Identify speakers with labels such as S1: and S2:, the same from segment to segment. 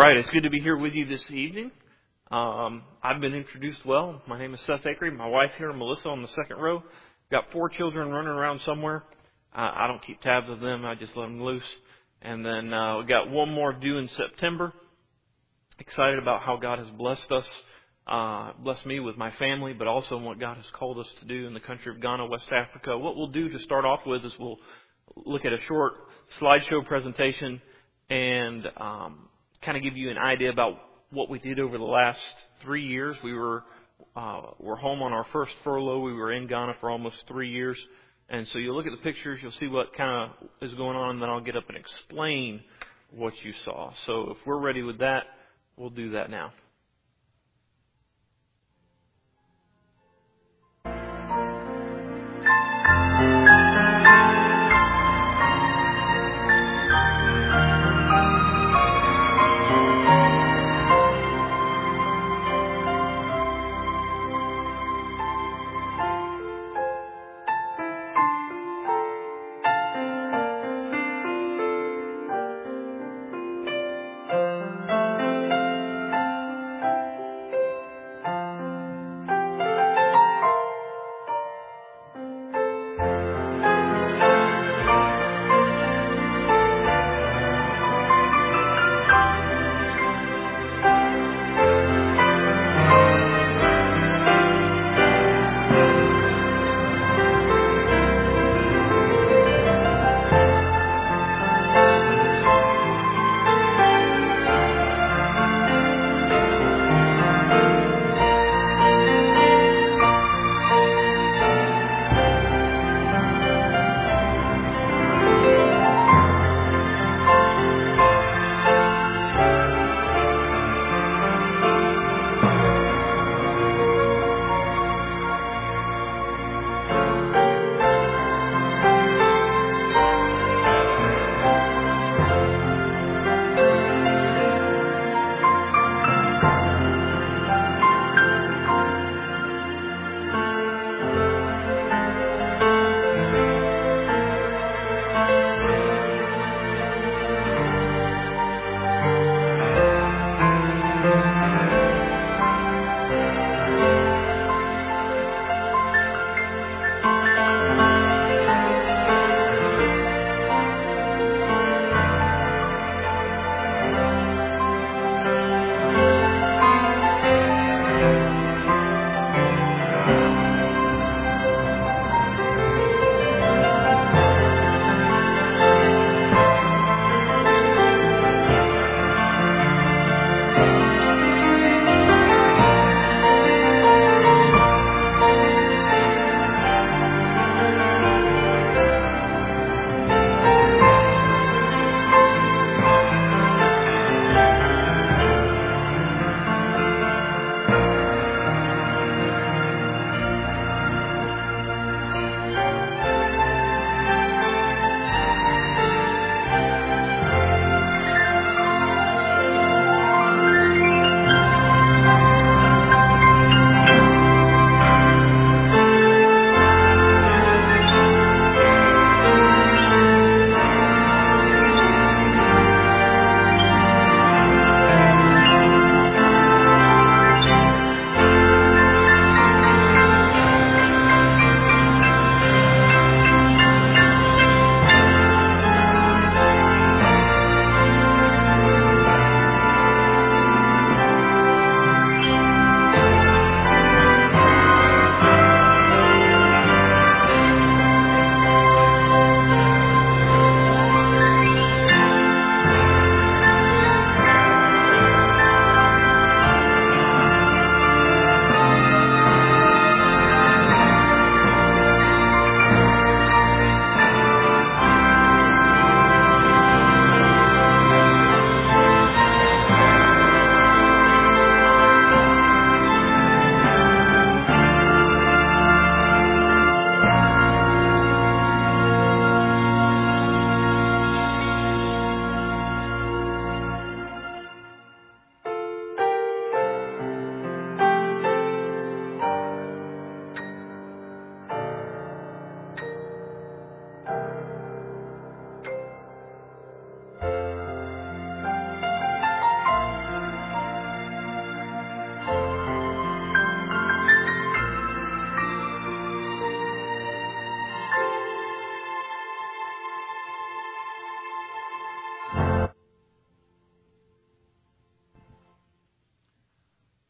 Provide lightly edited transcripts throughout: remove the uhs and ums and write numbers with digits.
S1: right, it's good to be here with you this evening. I've been introduced well. My name is Seth Akery. My wife here, Melissa, on the second row. Got 4 children running around somewhere. I don't keep tabs of them. I just let them loose. And then we got one more due in September. Excited about how God has blessed us, blessed me with my family, but also what God has called us to do in the country of Ghana, West Africa. What we'll do to start off with is we'll look at a short slideshow presentation and kind of give you an idea about what we did over the last 3 years. We're home on our first furlough. We were in Ghana for almost 3 years. And so you'll look at the pictures, you'll see what kind of is going on, and then I'll get up and explain what you saw. So if we're ready with that, we'll do that now.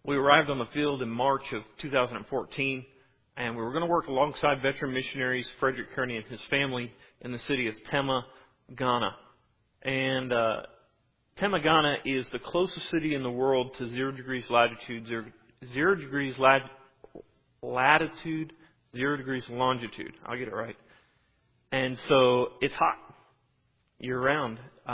S1: We arrived on the field in March of 2014, and we were going to work alongside veteran missionaries Frederick Kearney and his family in the city of Tema, Ghana. And Tema, Ghana is the closest city in the world to 0 degrees latitude, 0 degrees latitude, 0 degrees longitude. I'll get it right. And so it's hot year-round.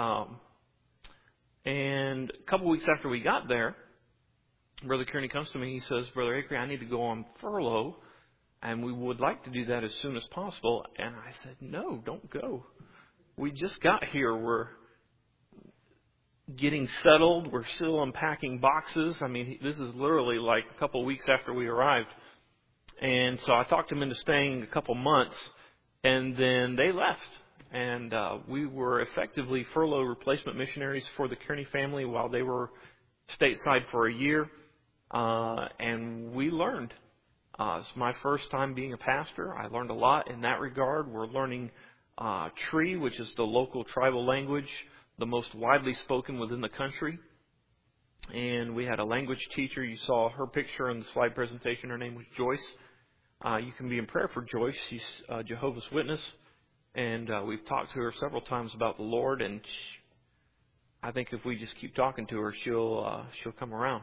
S1: And a couple weeks after we got there, Brother Kearney comes to me. He says, Brother Acree, I need to go on furlough, and we would like to do that as soon as possible. And I said, no, don't go. We just got here. We're getting settled. We're still unpacking boxes. I mean, this is literally like a couple of weeks after we arrived. And so I talked them into staying a couple months, and then they left. And we were effectively furlough replacement missionaries for the Kearney family while they were stateside for a year. And we learned. It's my first time being a pastor. I learned a lot in that regard. We're learning Tree, which is the local tribal language, the most widely spoken within the country. And we had a language teacher. You saw her picture in the slide presentation. Her name was Joyce. You can be in prayer for Joyce. She's a Jehovah's Witness. And we've talked to her several times about the Lord. And I think if we just keep talking to her, she'll come around.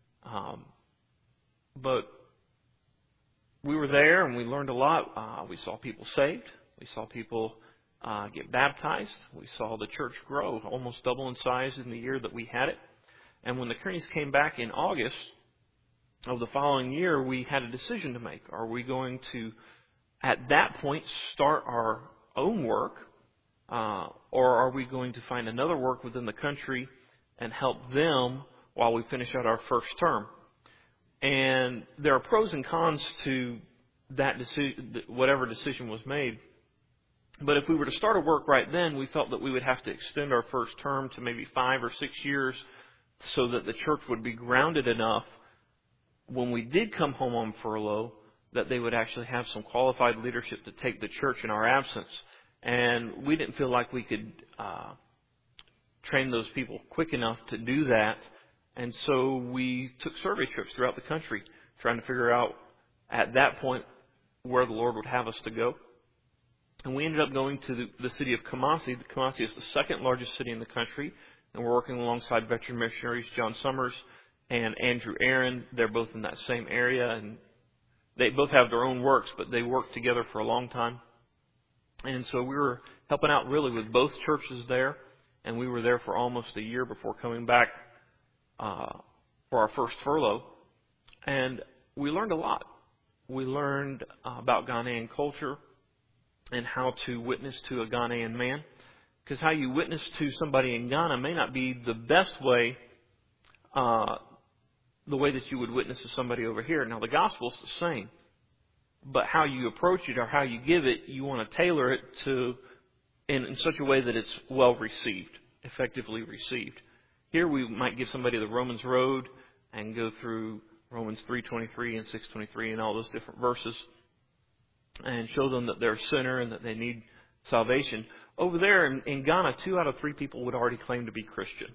S1: But we were there and we learned a lot. We saw people saved. We saw people get baptized. We saw the church grow, almost double in size in the year that we had it. And when the Kearneys came back in August of the following year, we had a decision to make. Are we going to, at that point, start our own work, or are we going to find another work within the country and help them while we finish out our first term? And there are pros and cons to that decision, whatever decision was made. But if we were to start a work right then, we felt that we would have to extend our first term to maybe 5 or 6 years so that the church would be grounded enough when we did come home on furlough that they would actually have some qualified leadership to take the church in our absence. And we didn't feel like we could train those people quick enough to do that. And so we took survey trips throughout the country, trying to figure out at that point where the Lord would have us to go. And we ended up going to the city of Kumasi. Kumasi is the second largest city in the country. And we're working alongside veteran missionaries John Summers and Andrew Aaron. They're both in that same area. And they both have their own works, but they worked together for a long time. And so we were helping out really with both churches there. And we were there for almost a year before coming back for our first furlough. And we learned a lot. We learned about Ghanaian culture and how to witness to a Ghanaian man. Because how you witness to somebody in Ghana may not be the best way, the way that you would witness to somebody over here. Now, the gospel's the same. But how you approach it or how you give it, you want to tailor it to in such a way that it's well received, effectively received. Here we might give somebody the Romans road and go through Romans 3:23 and 6:23 and all those different verses and show them that they're a sinner and that they need salvation. Over there in Ghana, 2 out of 3 people would already claim to be Christian.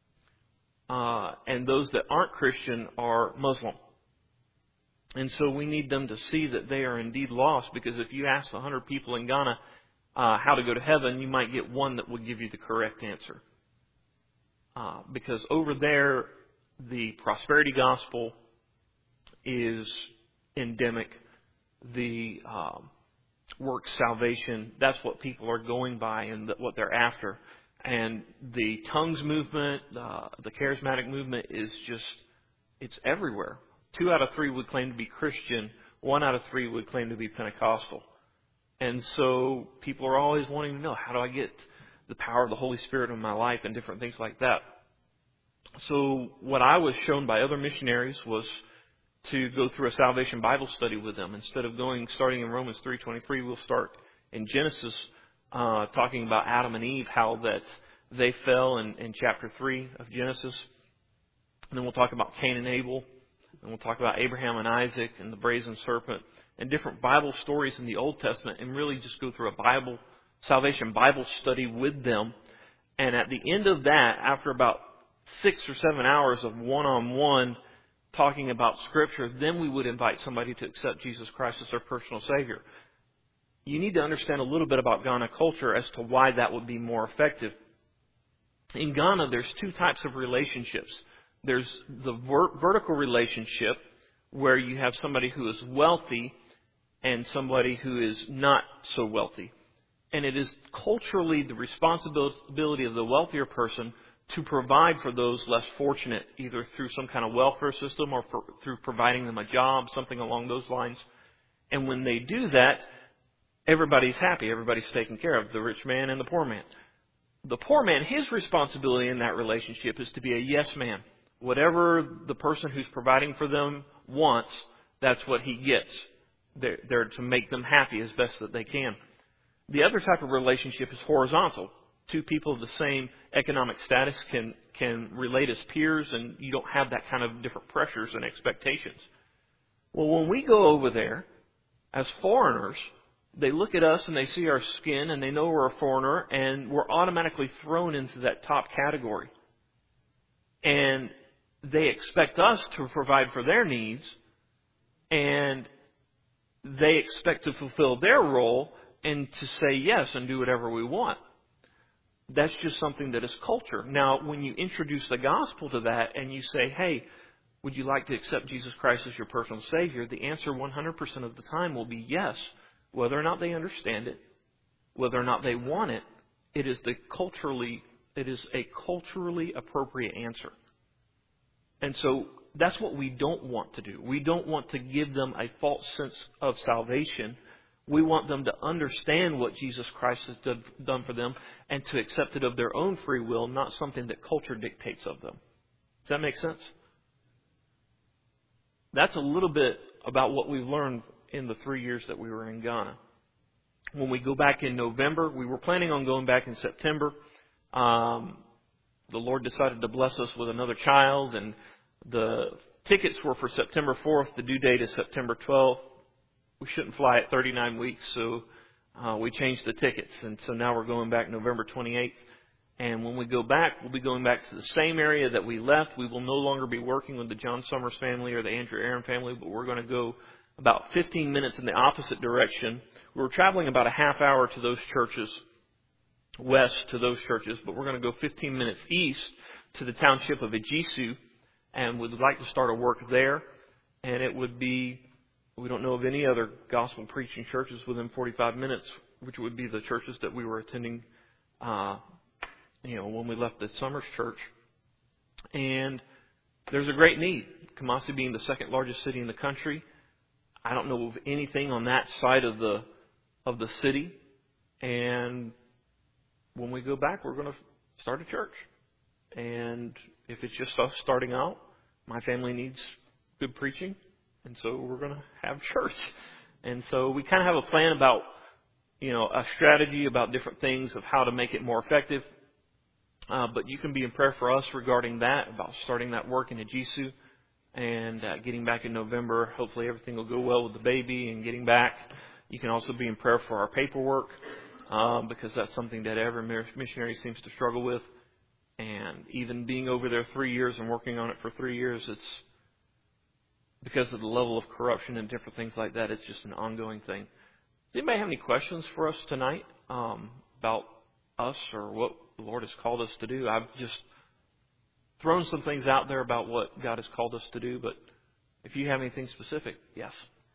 S1: And those that aren't Christian are Muslim. And so we need them to see that they are indeed lost, because if you ask 100 people in Ghana how to go to heaven, you might get one that will give you the correct answer. Because over there, the prosperity gospel is endemic. The work salvation, that's what people are going by and what they're after. And the tongues movement, the charismatic movement is just, it's everywhere. 2 out of 3 would claim to be Christian. 1 out of 3 would claim to be Pentecostal. And so people are always wanting to know, how do I get the power of the Holy Spirit in my life and different things like that. So what I was shown by other missionaries was to go through a salvation Bible study with them. Instead of starting in Romans 3:23, we'll start in Genesis, talking about Adam and Eve, how that they fell in chapter 3 of Genesis. And then we'll talk about Cain and Abel. And we'll talk about Abraham and Isaac and the brazen serpent and different Bible stories in the Old Testament, and really just go through a salvation Bible study with them. And at the end of that, after about 6 or 7 hours of one-on-one talking about Scripture, then we would invite somebody to accept Jesus Christ as their personal Savior. You need to understand a little bit about Ghana culture as to why that would be more effective. In Ghana, there's two types of relationships. There's the vertical relationship, where you have somebody who is wealthy and somebody who is not so wealthy. And it is culturally the responsibility of the wealthier person to provide for those less fortunate, either through some kind of welfare system or through providing them a job, something along those lines. And when they do that, everybody's happy. Everybody's taken care of, the rich man and the poor man. The poor man, his responsibility in that relationship is to be a yes man. Whatever the person who's providing for them wants, that's what he gets. They're to make them happy as best that they can. The other type of relationship is horizontal. Two people of the same economic status can relate as peers, and you don't have that kind of different pressures and expectations. Well, when we go over there as foreigners, they look at us and they see our skin and they know we're a foreigner, and we're automatically thrown into that top category. And they expect us to provide for their needs, and they expect to fulfill their role and to say yes and do whatever we want. That's just something that is culture. Now, when you introduce the gospel to that and you say, hey, would you like to accept Jesus Christ as your personal Savior? The answer 100% of the time will be yes. Whether or not they understand it, whether or not they want it, it is a culturally appropriate answer. And so that's what we don't want to do. We don't want to give them a false sense of salvation. We want them to understand what Jesus Christ has done for them and to accept it of their own free will, not something that culture dictates of them. Does that make sense? That's a little bit about what we've learned in the 3 years that we were in Ghana. When we go back in November, we were planning on going back in September. The Lord decided to bless us with another child, and the tickets were for September 4th. The due date is September 12th. We shouldn't fly at 39 weeks, so we changed the tickets. And so now we're going back November 28th. And when we go back, we'll be going back to the same area that we left. We will no longer be working with the John Summers family or the Andrew Aaron family, but we're going to go about 15 minutes in the opposite direction. We were traveling about a half hour to those churches, west to those churches, but we're going to go 15 minutes east to the township of Ejisu, and we'd like to start a work there. And it would be, we don't know of any other gospel preaching churches within 45 minutes, which would be the churches that we were attending, when we left the Summers Church. And there's a great need. Kumasi being the second largest city in the country, I don't know of anything on that side of the city. And when we go back, we're going to start a church. And if it's just us starting out, my family needs good preaching, and so we're going to have church. And so we kind of have a plan about, a strategy about different things of how to make it more effective. But you can be in prayer for us regarding that, about starting that work in Ejisu and getting back in November. Hopefully everything will go well with the baby and getting back. You can also be in prayer for our paperwork, because that's something that every missionary seems to struggle with. And even being over there 3 years and working on it for 3 years, it's because of the level of corruption and different things like that, it's just an ongoing thing. Does anybody have any questions for us tonight about us or what the Lord has called us to do? I've just thrown some things out there about what God has called us to do, but if you have anything specific, yes.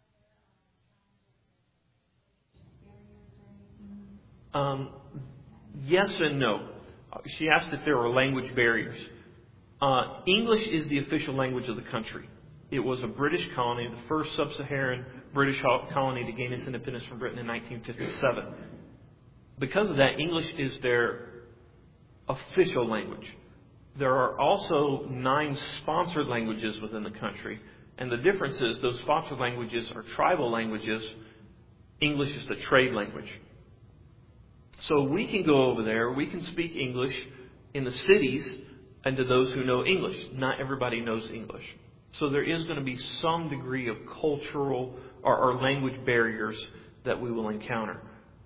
S1: Yes and no. She asked if there were language barriers. English is the official language of the country. It was a British colony, the first sub-Saharan British colony to gain its independence from Britain in 1957. Because of that, English is their official language. There are also 9 sponsored languages within the country. And the difference is those sponsored languages are tribal languages. English is the trade language. So we can go over there, we can speak English in the cities and to those who know English. Not everybody knows English. So there is going to be some degree of cultural or language barriers that we will encounter.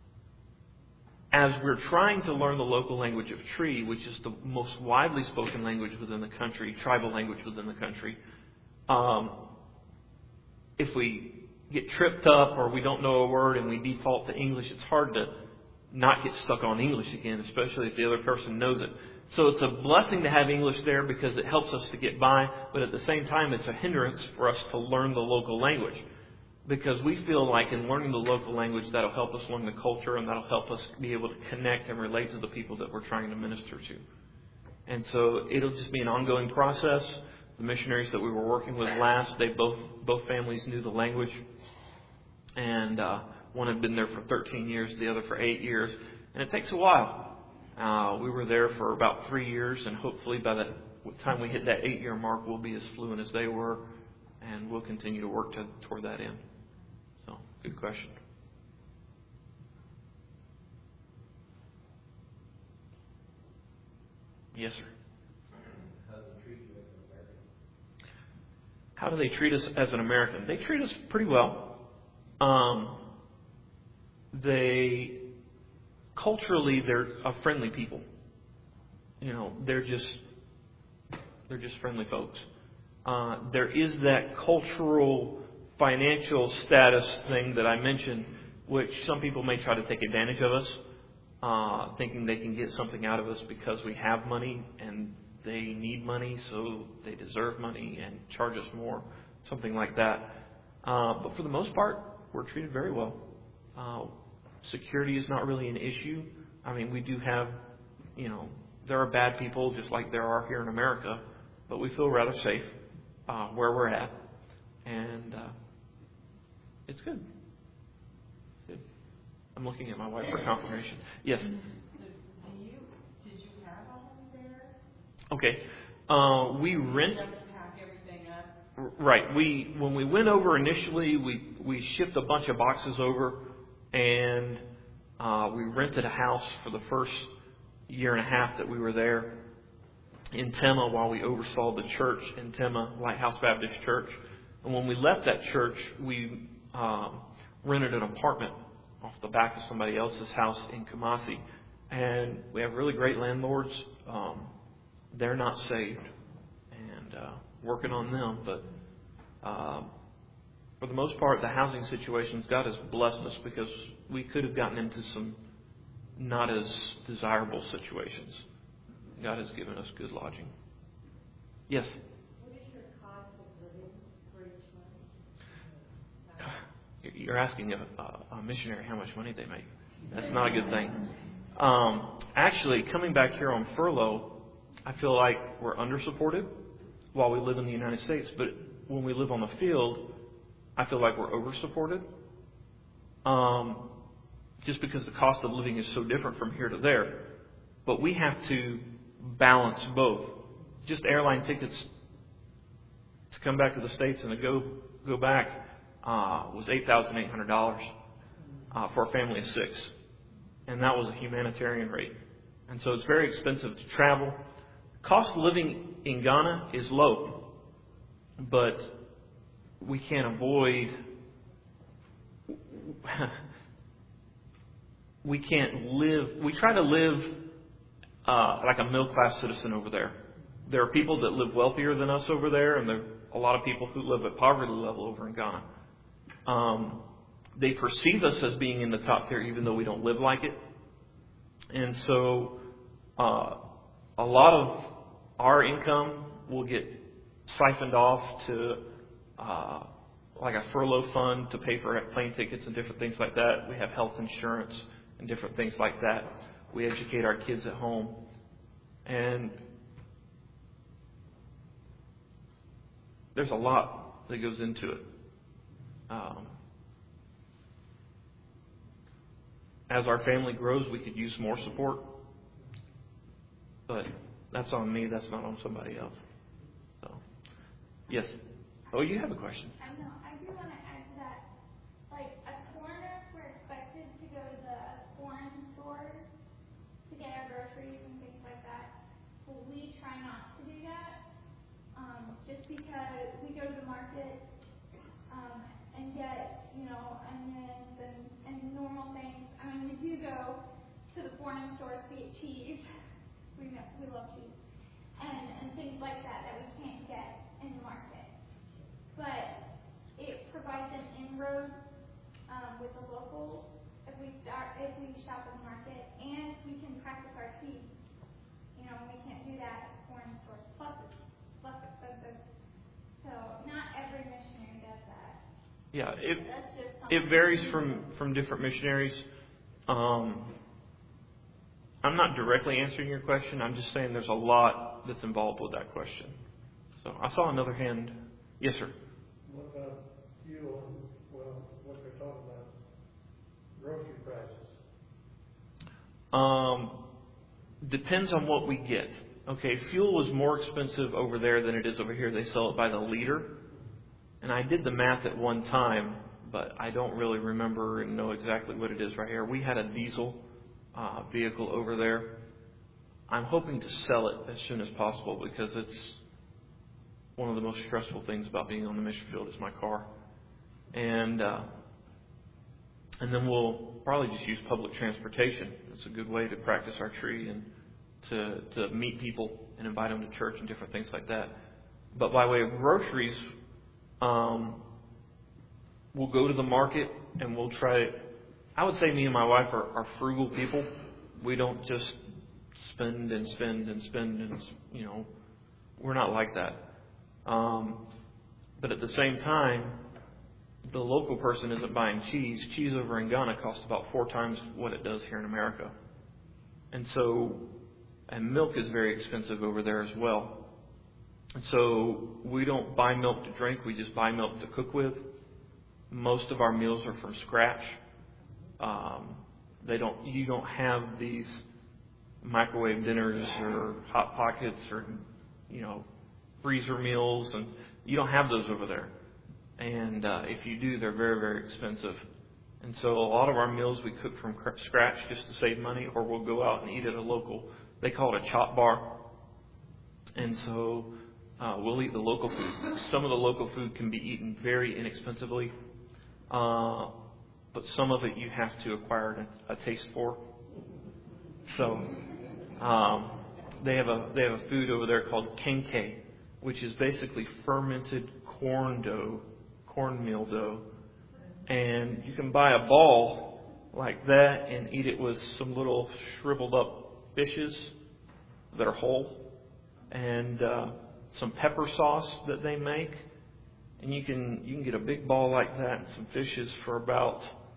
S1: As we're trying to learn the local language of Tree, which is the most widely spoken language within the country, tribal language within the country, If we get tripped up or we don't know a word and we default to English, it's hard to not get stuck on English again, especially if the other person knows it. So it's a blessing to have English there because it helps us to get by, but at the same time it's a hindrance for us to learn the local language. Because we feel like in learning the local language, that'll help us learn the culture and that'll help us be able to connect and relate to the people that we're trying to minister to. And so it'll just be an ongoing process. The missionaries that we were working with last, they both families knew the language. And one had been there for 13 years, the other for 8 years. And it takes a while. We were there for about 3 years, and hopefully by the time we hit that 8-year mark, we'll be as fluent as they were, and we'll continue to work toward that end. So, good question. Yes, sir. How do they treat us as an American? They treat us pretty well. Culturally, they're a friendly people. You know, they're just friendly folks. There is that cultural financial status thing that I mentioned, which some people may try to take advantage of us, thinking they can get something out of us because we have money and they need money, so they deserve money and charge us more, something like that. But for the most part, we're treated very well. Security is not really an issue. I mean, we do have, there are bad people just like there are here in America, but we feel rather safe where we're at. And it's good. Good. I'm looking at my wife for confirmation. Yes?
S2: Did you have a home there?
S1: Okay. We rent.
S2: Did you have to pack everything up?
S1: Right. When we went over initially, we shipped a bunch of boxes over, and we rented a house for the first year and a half that we were there in Tema while we oversaw the church in Tema, Lighthouse Baptist Church. And when we left that church, we rented an apartment off the back of somebody else's house in Kumasi. And we have really great landlords. They're not saved, and working on them. But for the most part, the housing situations, God has blessed us because we could have gotten into some not as desirable situations. God has given us good lodging. Yes?
S2: What is your cost of living for each month?
S1: You're asking a missionary how much money they make. That's not a good thing. Actually, coming back here on furlough, I feel like we're under-supported while we live in the United States. But when we live on the field, I feel like we're over-supported. Just because the cost of living is so different from here to there. But we have to balance both. Just airline tickets to come back to the States and to go back was $8,800 for a family of 6. And that was a humanitarian rate. And so it's very expensive to travel. Cost of living in Ghana is low. But we can't avoid... we try to live like a middle-class citizen over there. There are people that live wealthier than us over there, and there are a lot of people who live at poverty level over in Ghana. They perceive us as being in the top tier, even though we don't live like it. And so a lot of our income will get siphoned off to like a furlough fund to pay for plane tickets and different things like that. We have health insurance and different things like that. We educate our kids at home. And there's a lot that goes into it. As our family grows, we could use more support. But that's on me. That's not on somebody else. So, yes. Oh, you have a question.
S3: I know. I do want to add to that. Like, as foreigners, we're expected to go to the foreign stores to get our groceries and things like that. But we try not to do that, just because we go to the market and get, onions and normal things. I mean, we do go to the foreign stores to get cheese. We love cheese and things like that we can't get in the market. but it provides an inroad with the locals if we shop at the market, and we can practice our faith. You know, we can't do that at foreign stores. Plus, it's less expensive. So not every missionary does that.
S1: Yeah,
S3: That's just
S1: it varies from different missionaries. I'm not directly answering your question. I'm just saying there's a lot that's involved with that question. So I saw another hand. Yes, sir.
S4: What about fuel and, well, what they're talking about, grocery prices?
S1: Depends on what we get. Okay, fuel is more expensive over there than it is over here. They sell it by the liter. And I did the math at one time, but I don't really remember and know exactly what it is right here. We had a diesel vehicle over there. I'm hoping to sell it as soon as possible because it's one of the most stressful things about being on the mission field is my car. And then we'll probably just use public transportation. It's a good way to practice our tree and to meet people and invite them to church and different things like that. But by way of groceries, we'll go to the market and we'll try. I would say me and my wife are frugal people. We don't just spend and spend and spend and, you know, we're not like that. But at the same time, the local person isn't buying cheese. Cheese over in Ghana costs about 4 times what it does here in America. And milk is very expensive over there as well. And so we don't buy milk to drink, we just buy milk to cook with. Most of our meals are from scratch. You don't have these microwave dinners or hot pockets or, you know, freezer meals, and you don't have those over there. And if you do, they're very, very expensive. And so a lot of our meals we cook from scratch just to save money, or we'll go out and eat at a local, they call it a chop bar. And so we'll eat the local food. Some of the local food can be eaten very inexpensively, but some of it you have to acquire a taste for. So they have a food over there called kenkey, which is basically fermented cornmeal dough. And you can buy a ball like that and eat it with some little shriveled up fishes that are whole, and some pepper sauce that they make. And you can get a big ball like that and some fishes for about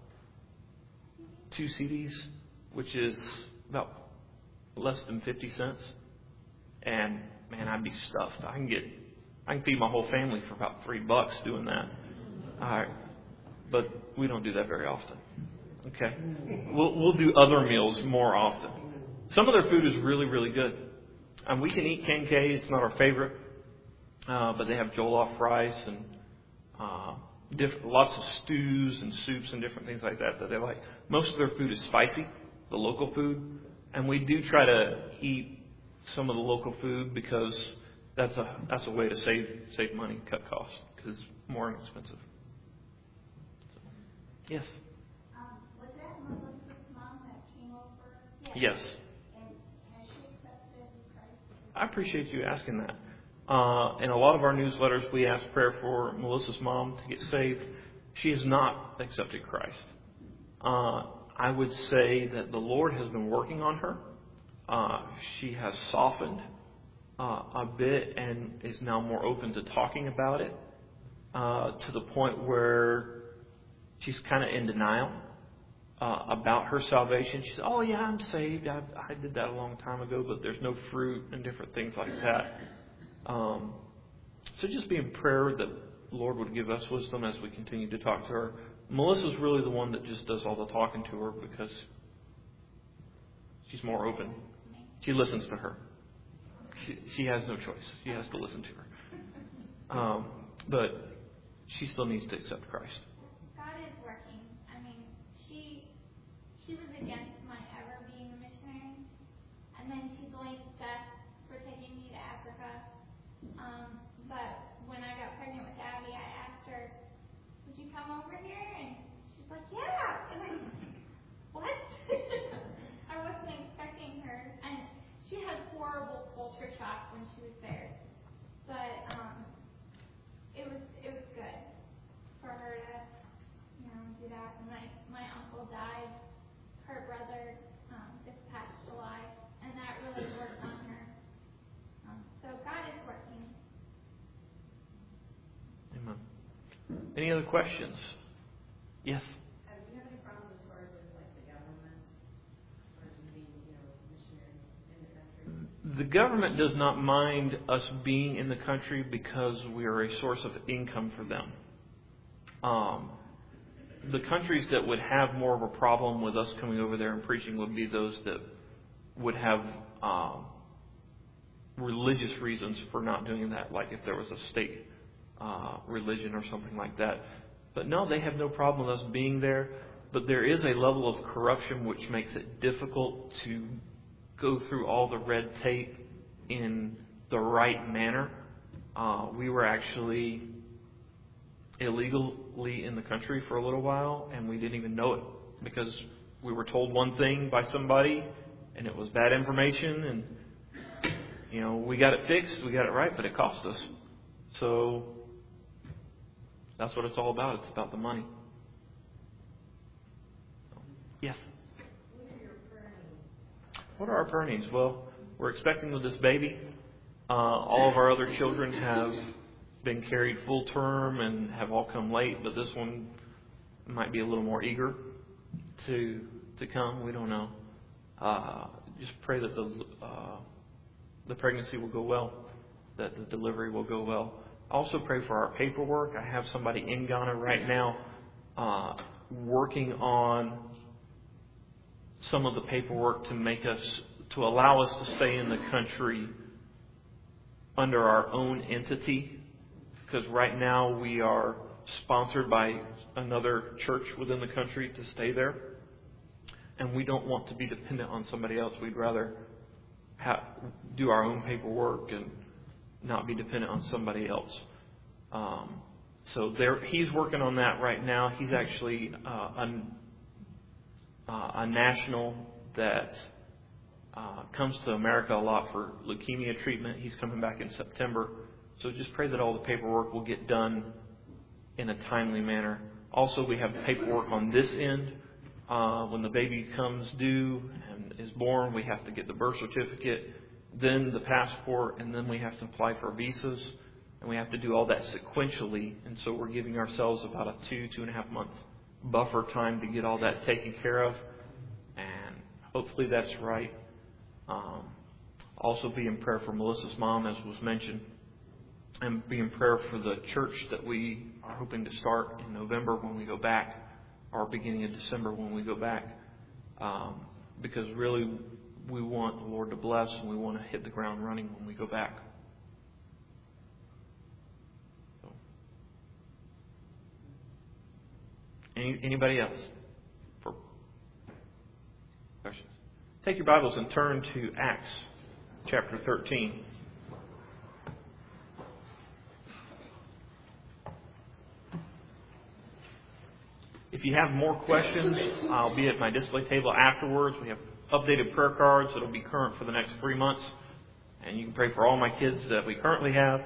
S1: 2 cedis, which is about less than 50 cents. And man, I'd be stuffed. I can feed my whole family for about $3 doing that. All right, but we don't do that very often. Okay, we'll do other meals more often. Some of their food is really, really good, and we can eat kenkey. It's not our favorite, but they have jollof rice and lots of stews and soups and different things like that they like. Most of their food is spicy, the local food, and we do try to eat some of the local food because that's a way to save money, cut costs, because it's more inexpensive. So, yes.
S3: Was that Melissa's mom that came over?
S1: Yes.
S3: And has she accepted Christ?
S1: I appreciate you asking that. In a lot of our newsletters, we ask prayer for Melissa's mom to get saved. She has not accepted Christ. I would say that the Lord has been working on her. She has softened a bit and is now more open to talking about it, to the point where she's kind of in denial about her salvation. She said, "Oh yeah, I'm saved. I did that a long time ago, but there's no fruit," and different things like that. So just be in prayer that the Lord would give us wisdom as we continue to talk to her. Melissa's really the one that just does all the talking to her because she's more open. She listens to her. She has no choice. She has to listen to her. But she still needs to accept Christ.
S3: God is working. I mean, she was against my ever being a missionary, and then she blamed Seth for taking me to Africa. But when I got pregnant with Abby, I asked her, "Would you come over here?" And she's like, "Yeah." And I'm like, "What?" I wasn't expecting her, and she had horrible culture shock when she was there. But it was good. do that. And my uncle died, her brother, this past July, and that really worked on her. So God is working.
S1: Amen. Any other questions? Yes.
S2: Do you have any problems as far as with like the government or being, missionaries in the country?
S1: The government does not mind us being in the country because we are a source of income for them. The countries that would have more of a problem with us coming over there and preaching would be those that would have religious reasons for not doing that, like if there was a state religion or something like that. But no, they have no problem with us being there. But there is a level of corruption which makes it difficult to go through all the red tape in the right manner. We were actually illegally in the country for a little while, and we didn't even know it because we were told one thing by somebody, and it was bad information, and we got it fixed, we got it right, but it cost us. So that's what it's all about. It's about the money. Yes. What are our prayer needs? Well, we're expecting with this baby. All of our other children have been carried full term and have all come late, but this one might be a little more eager to come. We don't know. Just pray that the pregnancy will go well, that the delivery will go well. Also pray for our paperwork. I have somebody in Ghana right now working on some of the paperwork to allow us to stay in the country under our own entity, because right now we are sponsored by another church within the country to stay there, and we don't want to be dependent on somebody else. We'd rather do our own paperwork and not be dependent on somebody else. So he's working on that right now. He's actually a national that comes to America a lot for leukemia treatment. He's coming back in September. So just pray that all the paperwork will get done in a timely manner. Also, we have paperwork on this end. When the baby comes due and is born, we have to get the birth certificate, then the passport, and then we have to apply for visas. And we have to do all that sequentially. And so we're giving ourselves about a 2.5 month buffer time to get all that taken care of. And hopefully that's right. Also be in prayer for Melissa's mom, as was mentioned. And be in prayer for the church that we are hoping to start in November when we go back, or beginning of December when we go back. Because really we want the Lord to bless, and we want to hit the ground running when we go back. So. Anybody else for questions? Take your Bibles and turn to Acts chapter 13. If you have more questions, I'll be at my display table afterwards. We have updated prayer cards that will be current for the next 3 months. And you can pray for all my kids that we currently have.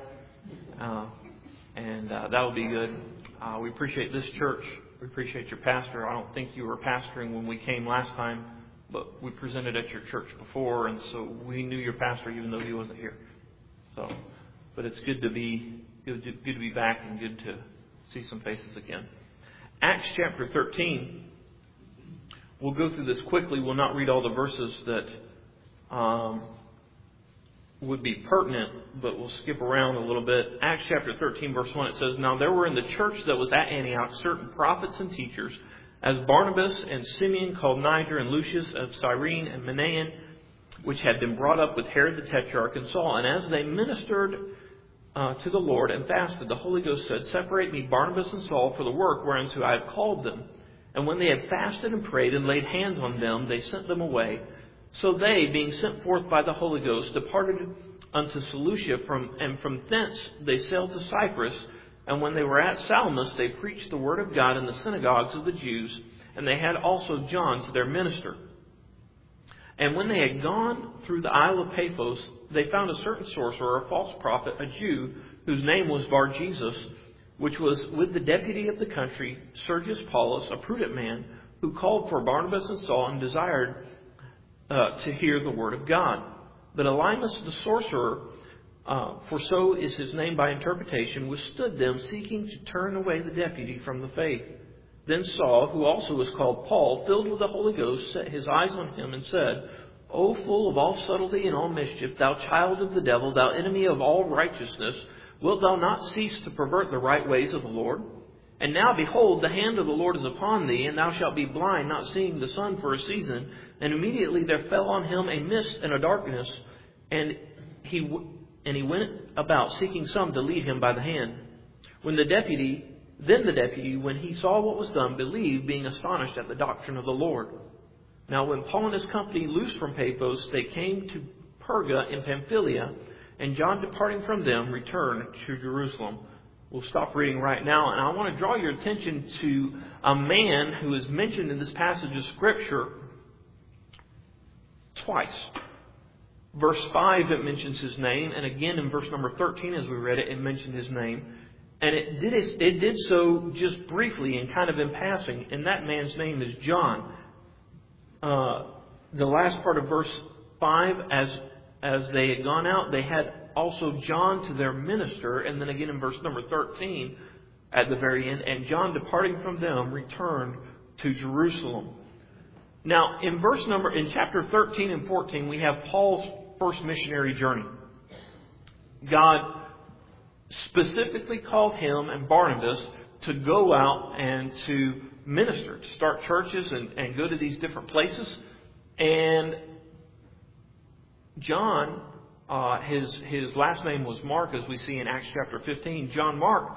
S1: And that will be good. We appreciate this church. We appreciate your pastor. I don't think you were pastoring when we came last time, but we presented at your church before, and so we knew your pastor even though he wasn't here. So, but it's good to be back and good to see some faces again. Acts chapter 13. We'll go through this quickly. We'll not read all the verses that would be pertinent, but we'll skip around a little bit. Acts chapter 13, verse 1, it says, "Now there were in the church that was at Antioch certain prophets and teachers, as Barnabas and Simeon called Niger and Lucius of Cyrene and Manaen, which had been brought up with Herod the Tetrarch and Saul. And as they ministered to the Lord and fasted, the Holy Ghost said, Separate me Barnabas and Saul for the work whereunto I have called them. And when they had fasted and prayed and laid hands on them, they sent them away. So they, being sent forth by the Holy Ghost, departed unto Seleucia, and from thence they sailed to Cyprus. And when they were at Salamis, they preached the word of God in the synagogues of the Jews, and they had also John to their minister. And when they had gone through the Isle of Paphos, they found a certain sorcerer, a false prophet, a Jew, whose name was Bar-Jesus, which was with the deputy of the country, Sergius Paulus, a prudent man, who called for Barnabas and Saul and desired to hear the word of God. But Elymas the sorcerer, for so is his name by interpretation, withstood them, seeking to turn away the deputy from the faith. Then Saul, who also was called Paul, filled with the Holy Ghost, set his eyes on him and said, O full of all subtlety and all mischief, thou child of the devil, thou enemy of all righteousness, wilt thou not cease to pervert the right ways of the Lord? And now, behold, the hand of the Lord is upon thee, and thou shalt be blind, not seeing the sun for a season. And immediately there fell on him a mist and a darkness, and he went about seeking some to lead him by the hand. Then the deputy, when he saw what was done, believed, being astonished at the doctrine of the Lord. Now when Paul and his company loosed from Paphos, they came to Perga in Pamphylia, and John, departing from them, returned to Jerusalem. We'll stop reading right now, and I want to draw your attention to a man who is mentioned in this passage of Scripture twice. Verse 5, it mentions his name, and again in verse number 13, as we read it, it mentioned his name. And it did so just briefly and kind of in passing, and that man's name is John. The last part of verse 5, as they had gone out, they had also John to their minister, and then again in verse number 13 at the very end, and John, departing from them, returned to Jerusalem. Now, in chapter 13 and 14, we have Paul's first missionary journey. God specifically called him and Barnabas to go out and to minister, to start churches and go to these different places. And John, his last name was Mark, as we see in Acts chapter 15. John Mark,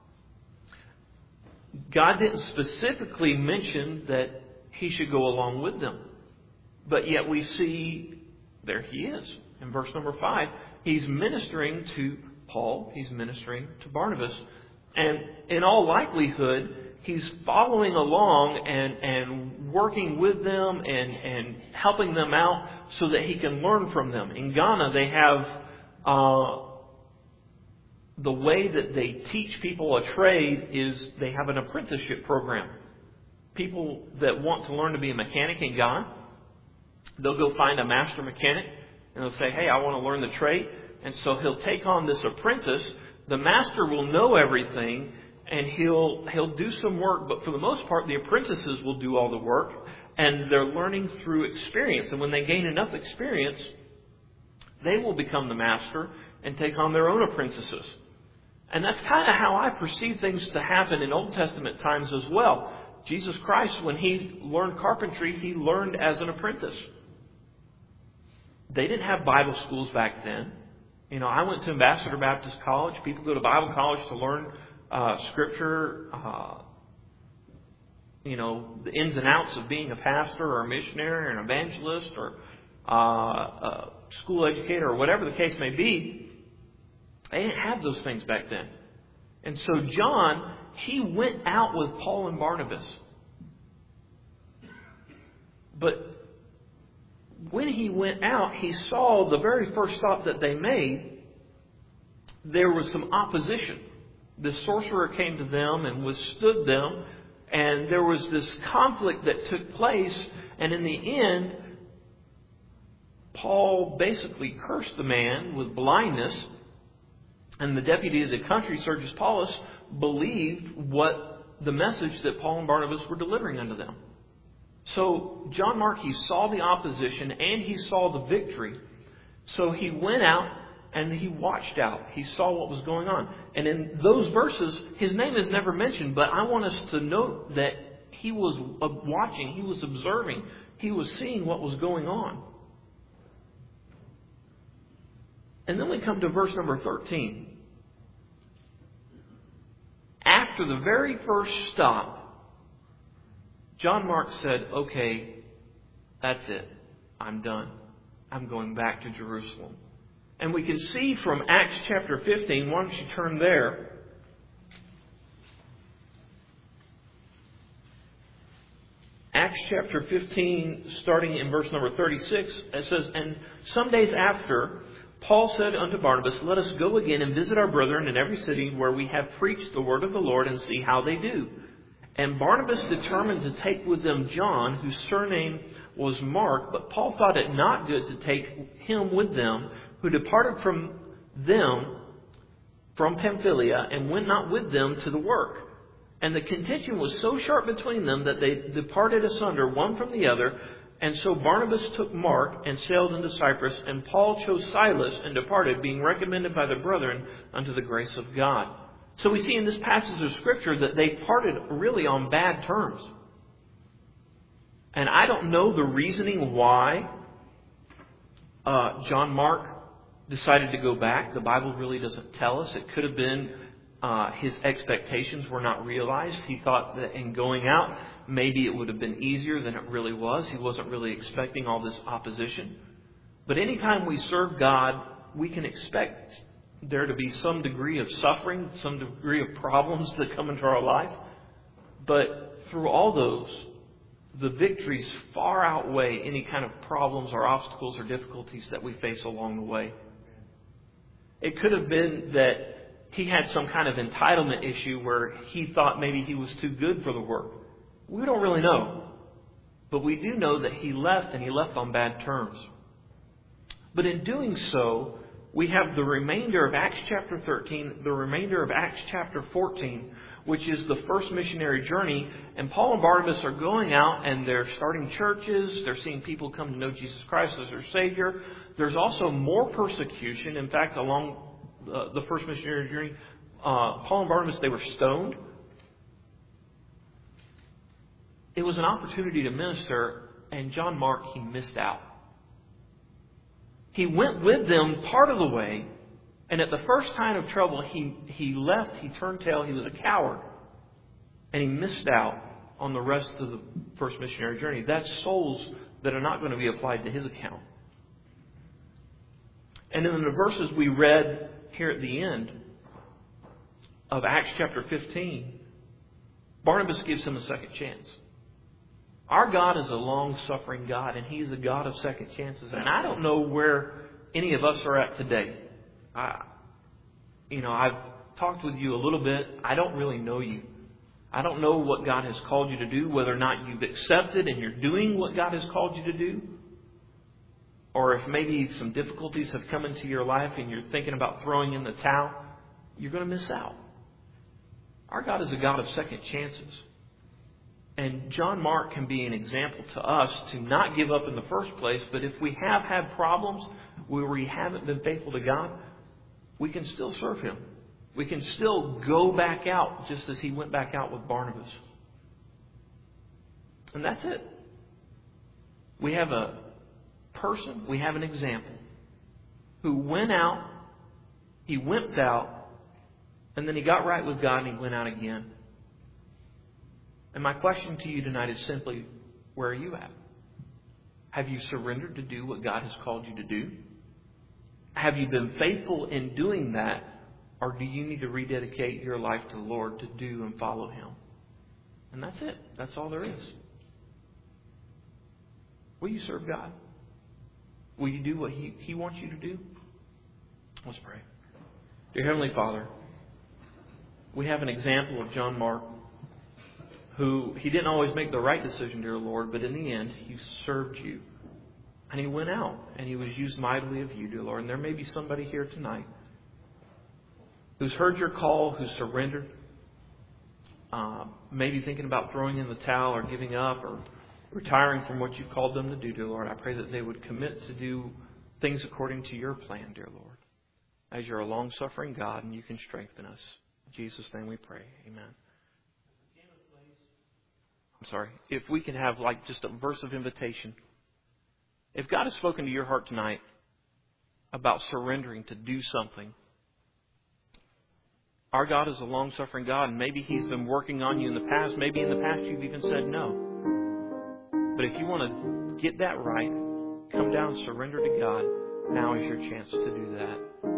S1: God didn't specifically mention that he should go along with them. But yet we see, there he is. In verse number 5, he's ministering to Paul, he's ministering to Barnabas. And in all likelihood, he's following along and working with them and helping them out so that he can learn from them. In Ghana, they have the way that they teach people a trade is they have an apprenticeship program. People that want to learn to be a mechanic in Ghana, they'll go find a master mechanic and they'll say, hey, I want to learn the trade. And so he'll take on this apprentice. The master will know everything and he'll do some work, but for the most part, the apprentices will do all the work, and they're learning through experience. And when they gain enough experience, they will become the master and take on their own apprentices. And that's kind of how I perceive things to happen in Old Testament times as well. Jesus Christ, when he learned carpentry, he learned as an apprentice. They didn't have Bible schools back then. You know, I went to Ambassador Baptist College. People go to Bible college to learn Scripture, the ins and outs of being a pastor or a missionary or an evangelist or a school educator or whatever the case may be. They didn't have those things back then. And so John, he went out with Paul and Barnabas. But when he went out, he saw the very first stop that they made, there was some opposition. The sorcerer came to them and withstood them, and there was this conflict that took place, and in the end, Paul basically cursed the man with blindness, and the deputy of the country, Sergius Paulus, believed what the message that Paul and Barnabas were delivering unto them. So John Mark, he saw the opposition and he saw the victory. So he went out and he watched out. He saw what was going on. And in those verses, his name is never mentioned, but I want us to note that he was watching, he was observing, he was seeing what was going on. And then we come to verse number 13. After the very first stop, John Mark said, okay, that's it. I'm done. I'm going back to Jerusalem. And we can see from Acts chapter 15, why don't you turn there? Acts chapter 15, starting in verse number 36, it says, and some days after, Paul said unto Barnabas, Let us go again and visit our brethren in every city where we have preached the word of the Lord, and see how they do. And Barnabas determined to take with them John, whose surname was Mark, but Paul thought it not good to take him with them, who departed from them from Pamphylia, and went not with them to the work. And the contention was so sharp between them that they departed asunder one from the other. And so Barnabas took Mark and sailed into Cyprus, and Paul chose Silas and departed, being recommended by the brethren unto the grace of God. So we see in this passage of Scripture that they parted really on bad terms. And I don't know the reasoning why John Mark decided to go back. The Bible really doesn't tell us. It could have been his expectations were not realized. He thought that in going out, maybe it would have been easier than it really was. He wasn't really expecting all this opposition. But anytime we serve God, we can expect there to be some degree of suffering, some degree of problems that come into our life. But through all those, the victories far outweigh any kind of problems or obstacles or difficulties that we face along the way. It could have been that he had some kind of entitlement issue where he thought maybe he was too good for the work. We don't really know. But we do know that he left, and he left on bad terms. But in doing so, we have the remainder of Acts chapter 13, the remainder of Acts chapter 14, which is the first missionary journey. And Paul and Barnabas are going out, and they're starting churches. They're seeing people come to know Jesus Christ as their Savior. There's also more persecution. In fact, along the first missionary journey, Paul and Barnabas, they were stoned. It was an opportunity to minister, and John Mark, he missed out. He went with them part of the way, and at the first time of trouble, he left, he turned tail, he was a coward, and he missed out on the rest of the first missionary journey. That's souls that are not going to be applied to his account. And in the verses we read here at the end of Acts chapter 15, Barnabas gives him a second chance. Our God is a long-suffering God, and He's a God of second chances. And I don't know where any of us are at today. I've talked with you a little bit. I don't really know you. I don't know what God has called you to do, whether or not you've accepted and you're doing what God has called you to do. Or if maybe some difficulties have come into your life and you're thinking about throwing in the towel, you're going to miss out. Our God is a God of second chances. And John Mark can be an example to us to not give up in the first place, but if we have had problems where we haven't been faithful to God, we can still serve Him. We can still go back out just as he went back out with Barnabas. And that's it. We have a person, we have an example who went out, he wimped out, and then he got right with God and he went out again. And my question to you tonight is simply, where are you at? Have you surrendered to do what God has called you to do? Have you been faithful in doing that? Or do you need to rededicate your life to the Lord to do and follow Him? And that's it. That's all there is. Will you serve God? Will you do what He wants you to do? Let's pray. Dear Heavenly Father, we have an example of John Mark, who he didn't always make the right decision, dear Lord, but in the end, he served you. And he went out, and he was used mightily of you, dear Lord. And there may be somebody here tonight who's heard your call, who's surrendered, maybe thinking about throwing in the towel or giving up or retiring from what you've called them to do, dear Lord. I pray that they would commit to do things according to your plan, dear Lord, as you're a long-suffering God and you can strengthen us. In Jesus' name we pray. Amen. If we can have just a verse of invitation. If God has spoken to your heart tonight about surrendering to do something, our God is a long-suffering God, and maybe He's been working on you in the past. Maybe in the past you've even said no. But if you want to get that right, come down, surrender to God. Now is your chance to do that.